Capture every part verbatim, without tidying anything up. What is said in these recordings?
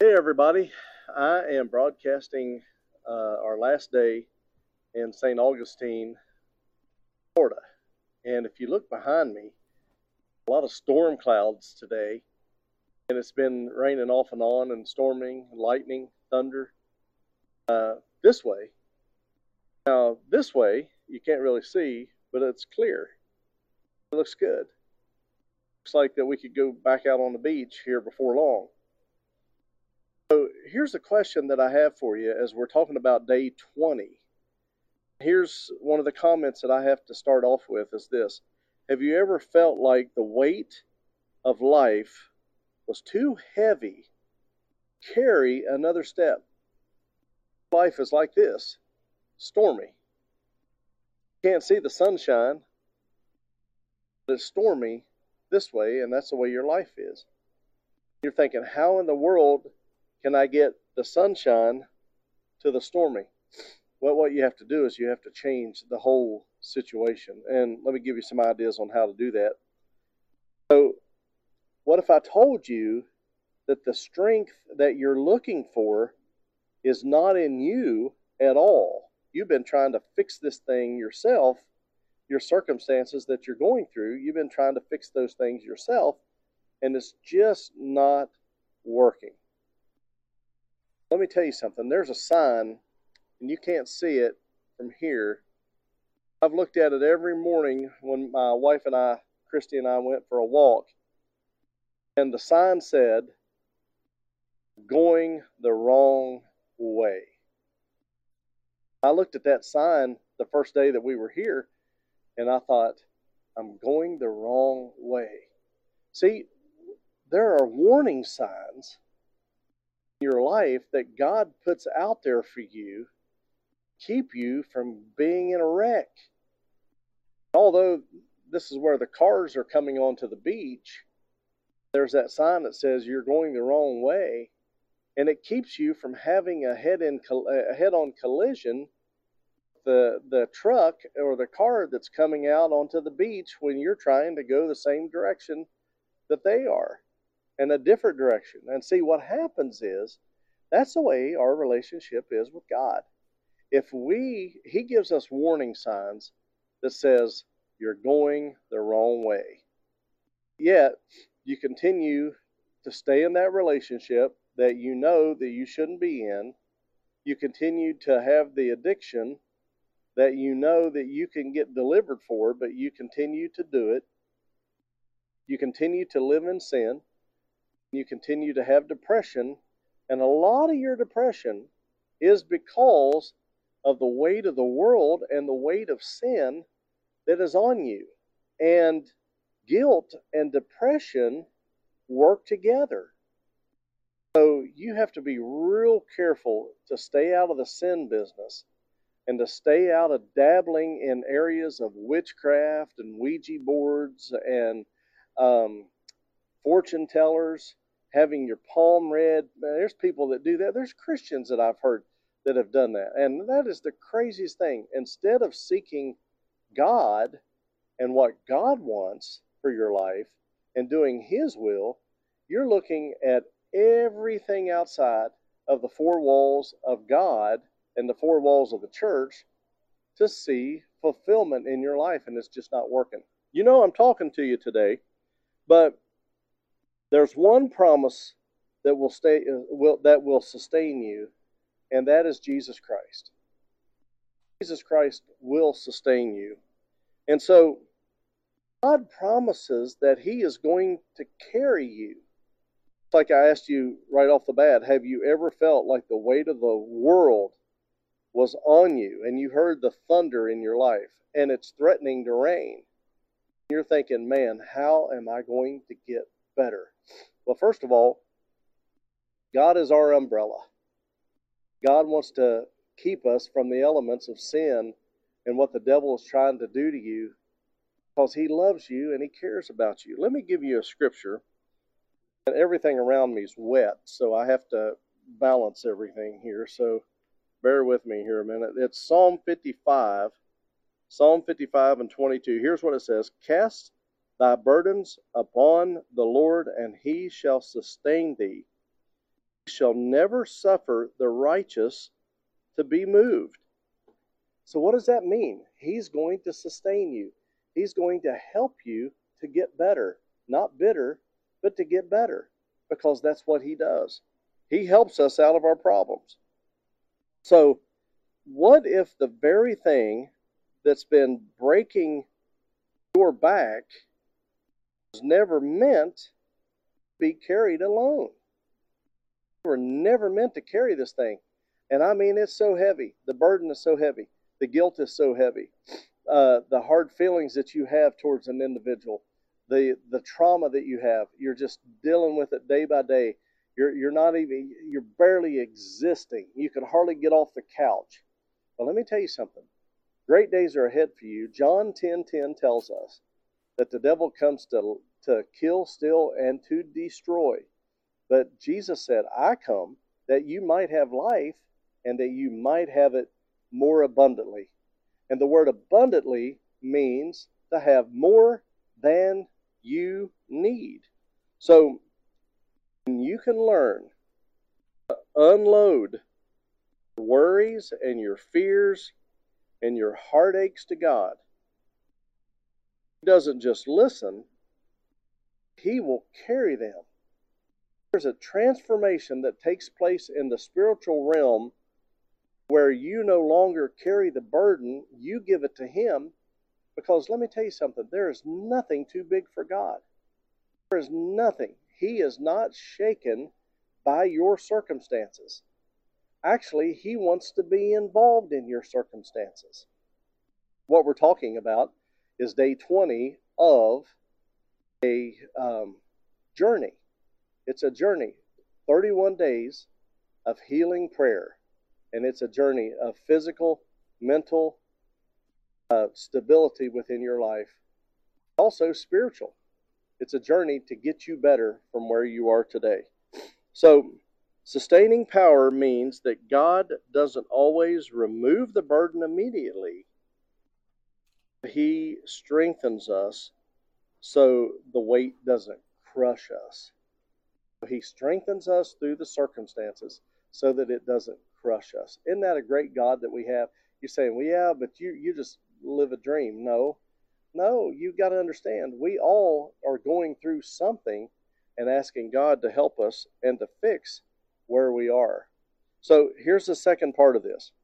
Hey everybody, I am broadcasting uh, our last day in Saint Augustine, Florida. And if you look behind me, a lot of storm clouds today, and it's been raining off and on and storming, lightning, thunder uh, this way. Now, this way, you can't really see, but it's clear. It looks good. Looks like that we could go back out on the beach here before long. So here's a question that I have for you as we're talking about day twenty. Here's one of the comments that I have to start off with is this. Have you ever felt like the weight of life was too heavy to carry another step? Life is like this, stormy. You can't see the sunshine, but it's stormy this way, and that's the way your life is. You're thinking, how in the world can I get the sunshine to the stormy? Well, what you have to do is you have to change the whole situation. And let me give you some ideas on how to do that. So, what if I told you that the strength that you're looking for is not in you at all? You've been trying to fix this thing yourself, your circumstances that you're going through, you've been trying to fix those things yourself, and it's just not working. Let me tell you something. There's a sign, and you can't see it from here. I've looked at it every morning when my wife and I, Christy and I, went for a walk. And the sign said, going the wrong way. I looked at that sign the first day that we were here, and I thought, I'm going the wrong way. See, there are warning signs your life that God puts out there for you, keep you from being in a wreck. Although this is where the cars are coming onto the beach, there's that sign that says you're going the wrong way, and it keeps you from having a head-in, a head-on collision with the the truck or the car that's coming out onto the beach when you're trying to go the same direction that they are. In a different direction. And see, what happens is that's the way our relationship is with God. If we, He gives us warning signs that says you're going the wrong way. Yet you continue to stay in that relationship that you know that you shouldn't be in. You continue to have the addiction that you know that you can get delivered for, but you continue to do it. You continue to live in sin. You continue to have depression, and a lot of your depression is because of the weight of the world and the weight of sin that is on you. And guilt and depression work together. So you have to be real careful to stay out of the sin business and to stay out of dabbling in areas of witchcraft and Ouija boards and um, fortune tellers, having your palm read. There's people that do that. There's Christians that I've heard that have done that. And that is the craziest thing. Instead of seeking God and what God wants for your life and doing His will, you're looking at everything outside of the four walls of God and the four walls of the church to see fulfillment in your life, and it's just not working. You know, I'm talking to you today, but there's one promise that will stay, will, that will sustain you, and that is Jesus Christ. Jesus Christ will sustain you. And so God promises that He is going to carry you. It's like I asked you right off the bat, have you ever felt like the weight of the world was on you and you heard the thunder in your life and it's threatening to rain? You're thinking, man, how am I going to get better? Well, first of all, God is our umbrella. God wants to keep us from the elements of sin and what the devil is trying to do to you because He loves you and He cares about you. Let me give you a scripture. And everything around me is wet, so I have to balance everything here. So bear with me here a minute. It's Psalm fifty-five. Psalm fifty-five and twenty-two. Here's what it says. Cast thy burdens upon the Lord, and He shall sustain thee. shall never suffer the righteous to be moved. So what does that mean? He's going to sustain you. He's going to help you to get better. Not bitter, but to get better. Because that's what he does. He helps us out of our problems. So what if the very thing that's been breaking your back was never meant to be carried alone? You were never meant to carry this thing. And I mean, it's so heavy. The burden is so heavy. The guilt is so heavy. Uh, the hard feelings that you have towards an individual. The the trauma that you have. You're just dealing with it day by day. You're you're not even, you're barely existing. You can hardly get off the couch. Well, let me tell you something. Great days are ahead for you. John ten ten tells us that the devil comes to, to kill, steal, and to destroy. But Jesus said, I come that you might have life and that you might have it more abundantly. And the word abundantly means to have more than you need. So you can learn to unload your worries and your fears and your heartaches to God. He doesn't just listen, he will carry them. There's a transformation that takes place in the spiritual realm where you no longer carry the burden, you give it to him, because let me tell you something, there is nothing too big for God. There is nothing. He is not shaken by your circumstances. Actually, he wants to be involved in your circumstances. What we're talking about is day twenty of a um, journey. It's a journey, thirty-one days of healing prayer. And it's a journey of physical, mental uh, stability within your life. Also spiritual. It's a journey to get you better from where you are today. So, sustaining power means that God doesn't always remove the burden immediately. He strengthens us so the weight doesn't crush us. He strengthens us through the circumstances so that it doesn't crush us. Isn't that a great God that we have? You're saying, well, yeah, but you, you just live a dream. No, no, you've got to understand, we all are going through something and asking God to help us and to fix where we are. So here's the second part of this.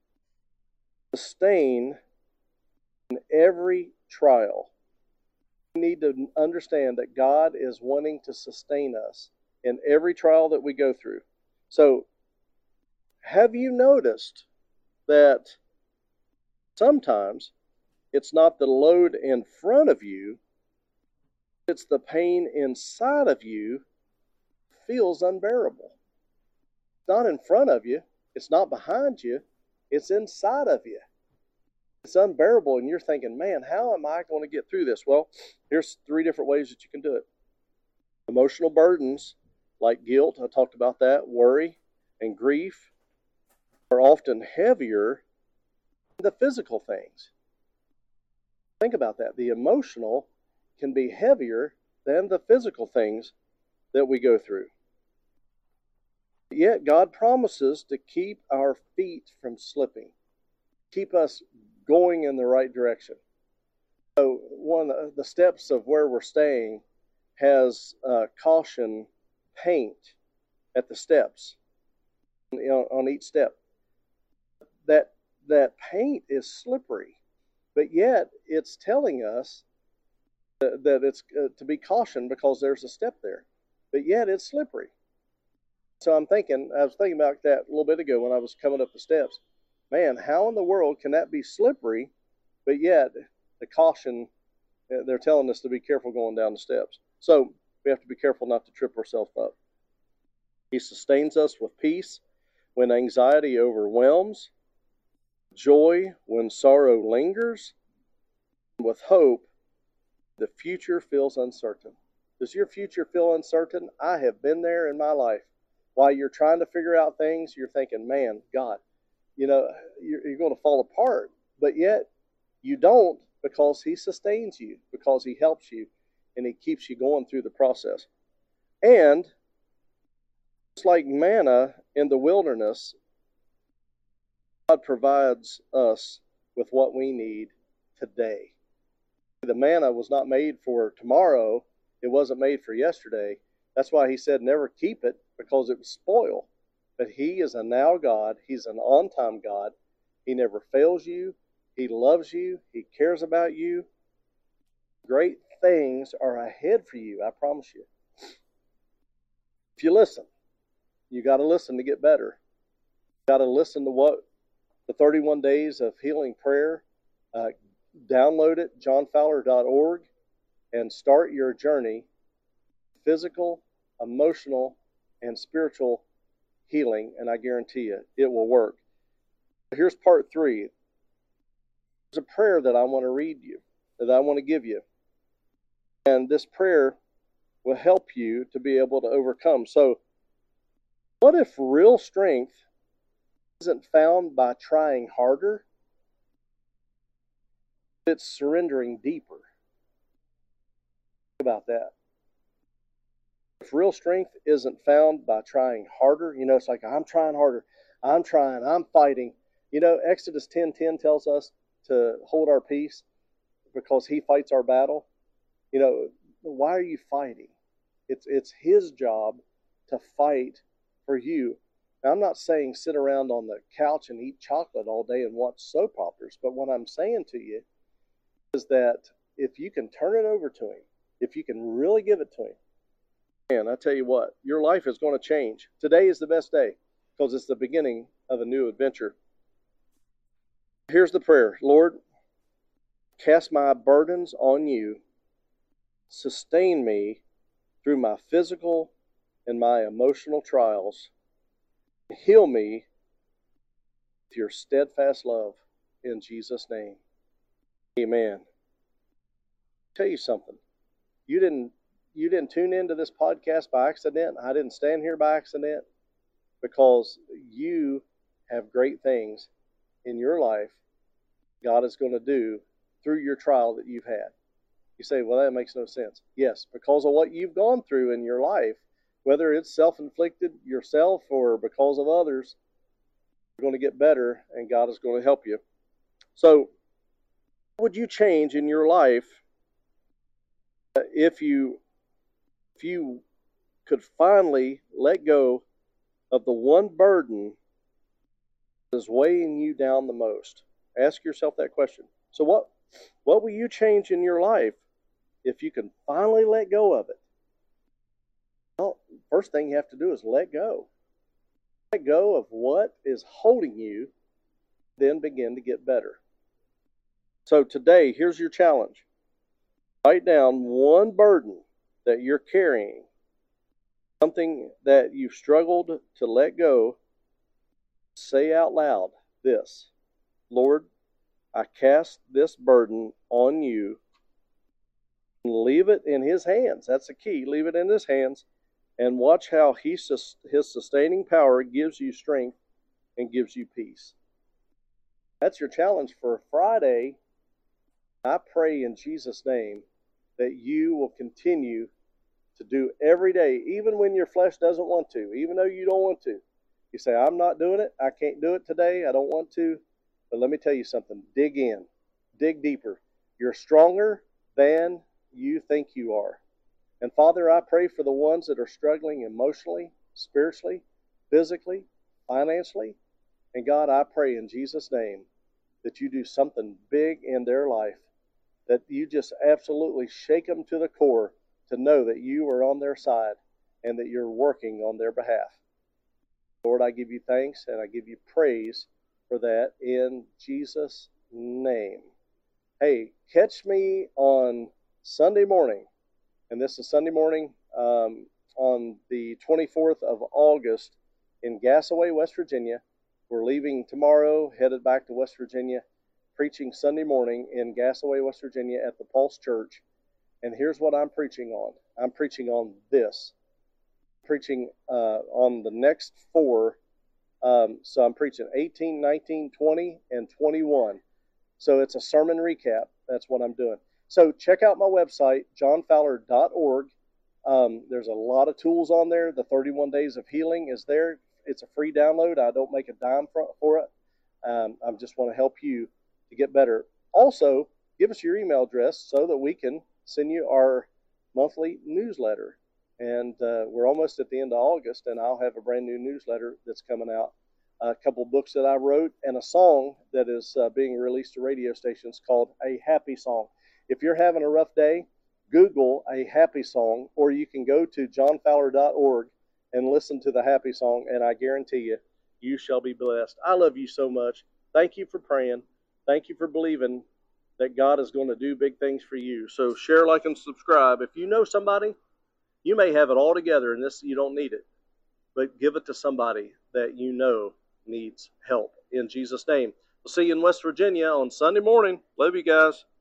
Sustain in every trial. We need to understand that God is wanting to sustain us in every trial that we go through. So, have you noticed that sometimes it's not the load in front of you, it's the pain inside of you feels unbearable. It's not in front of you, it's not behind you, it's inside of you. It's unbearable, and you're thinking, man, how am I going to get through this? Well, here's three different ways that you can do it. Emotional burdens, like guilt, I talked about that, worry, and grief, are often heavier than the physical things. Think about that. The emotional can be heavier than the physical things that we go through. Yet God promises to keep our feet from slipping, keep us going in the right direction. So one of the steps of where we're staying has uh, caution paint at the steps, you know, on each step. That that paint is slippery, but yet it's telling us that, that it's uh, to be cautioned because there's a step there, but yet it's slippery. So I'm thinking, I was thinking about that a little bit ago when I was coming up the steps. Man, how in the world can that be slippery, but yet the caution, they're telling us to be careful going down the steps. So we have to be careful not to trip ourselves up. He sustains us with peace when anxiety overwhelms, joy when sorrow lingers, and with hope the future feels uncertain. Does your future feel uncertain? I have been there in my life. While you're trying to figure out things, you're thinking, man, God, you know, you're, you're going to fall apart. But yet you don't, because he sustains you, because he helps you, and he keeps you going through the process. And It's like manna in the wilderness. God provides us with what we need today. The manna was not made for tomorrow. It wasn't made for yesterday. That's why he said never keep it, because it would spoil. But he is a now God. He's an on-time God. He never fails you. He loves you. He cares about you. Great things are ahead for you, I promise you. If you listen, you got to listen to get better. You got to listen to what the thirty-one days of healing prayer. Uh, download it, john fowler dot org, and start your journey. Physical, emotional, and spiritual healing, and I guarantee you, it will work. Here's part three. There's a prayer that I want to read you, that I want to give you. And this prayer will help you to be able to overcome. So, what if real strength isn't found by trying harder? It's surrendering deeper. Think about that. If real strength isn't found by trying harder, you know, it's like, I'm trying harder. I'm trying. I'm fighting. You know, Exodus ten ten tells us to hold our peace because he fights our battle. You know, why are you fighting? It's it's his job to fight for you. Now, I'm not saying sit around on the couch and eat chocolate all day and watch soap operas, but what I'm saying to you is that if you can turn it over to him, if you can really give it to him, and I tell you what, your life is going to change. Today is the best day because it's the beginning of a new adventure. Here's the prayer. Lord, cast my burdens on you. Sustain me through my physical and my emotional trials. Heal me with your steadfast love in Jesus' name. Amen. I'll tell you something. You didn't you didn't tune into this podcast by accident. I didn't stand here by accident, because you have great things in your life God is going to do through your trial that you've had. You say, well, that makes no sense. Yes, because of what you've gone through in your life, whether it's self-inflicted yourself or because of others, you're going to get better and God is going to help you. So, what would you change in your life if you if you could finally let go of the one burden that is weighing you down the most? Ask yourself that question. So what what will you change in your life if you can finally let go of it? Well, first thing you have to do is let go. Let go of what is holding you, then begin to get better. So today, here's your challenge. Write down one burden that you're carrying, something that you've struggled to let go. Say out loud this: Lord, I cast this burden on you. Leave it in his hands. That's the key. Leave it in his hands and watch how he, his sustaining power gives you strength and gives you peace. That's your challenge for Friday. I pray in Jesus' name that you will continue to do every day, even when your flesh doesn't want to, even though you don't want to. You say, I'm not doing it. I can't do it today. I don't want to. But let me tell you something. Dig in. Dig deeper. You're stronger than you think you are. And Father, I pray for the ones that are struggling emotionally, spiritually, physically, financially. And God, I pray in Jesus' name that you do something big in their life, that you just absolutely shake them to the core to know that you are on their side and that you're working on their behalf. Lord, I give you thanks and I give you praise for that in Jesus' name. Hey, catch me on Sunday morning, and this is Sunday morning um, on the twenty-fourth of August in Gassaway, West Virginia. We're leaving tomorrow, headed back to West Virginia, preaching Sunday morning in Gassaway, West Virginia at the Pulse Church. And here's what I'm preaching on. I'm preaching on this. I'm preaching uh, on the next four. Um, so I'm preaching eighteen, nineteen, twenty, and twenty-one. So it's a sermon recap. That's what I'm doing. So check out my website, john fowler dot org. Um, there's a lot of tools on there. The thirty-one Days of Healing is there. It's a free download. I don't make a dime for, for it. Um, I just want to help you to get better. Also, give us your email address so that we can send you our monthly newsletter. And uh, we're almost at the end of August, and I'll have a brand new newsletter that's coming out. A couple books that I wrote and a song that is uh, being released to radio stations called A Happy Song. If you're having a rough day, Google A Happy Song, or you can go to john fowler dot org and listen to the Happy Song, and I guarantee you, you shall be blessed. I love you so much. Thank you for praying. Thank you for believing that God is going to do big things for you. So share, like, and subscribe. If you know somebody, you may have it all together, and this you don't need it, but give it to somebody that you know needs help. In Jesus' name. We'll see you in West Virginia on Sunday morning. Love you guys.